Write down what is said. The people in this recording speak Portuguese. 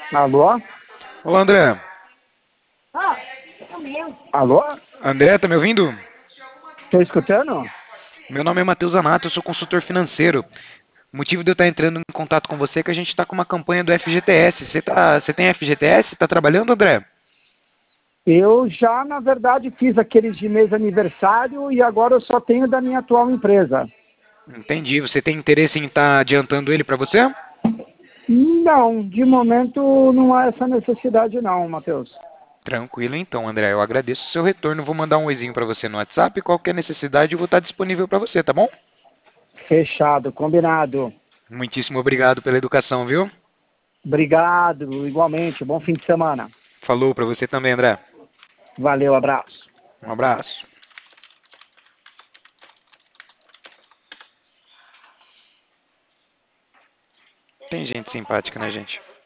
Alô? Olá, André. Alô? André, tá me ouvindo? Tô escutando? Meu nome é Matheus Anato, eu sou consultor financeiro. O motivo de eu estar entrando em contato com você é que a gente está com uma campanha do FGTS. Você tem FGTS? Está trabalhando, André? Eu já, na verdade, fiz aqueles de mês aniversário e agora eu só tenho da minha atual empresa. Entendi. Você tem interesse em estar adiantando ele para você? Não, de momento não há essa necessidade não, Matheus. Tranquilo, então, André. Eu agradeço o seu retorno. Vou mandar um oizinho para você no WhatsApp. Qualquer necessidade, eu vou estar disponível para você, tá bom? Fechado, combinado. Muitíssimo obrigado pela educação, viu? Obrigado, igualmente. Bom fim de semana. Falou para você também, André. Valeu, abraço. Um abraço. Tem gente simpática, né, gente?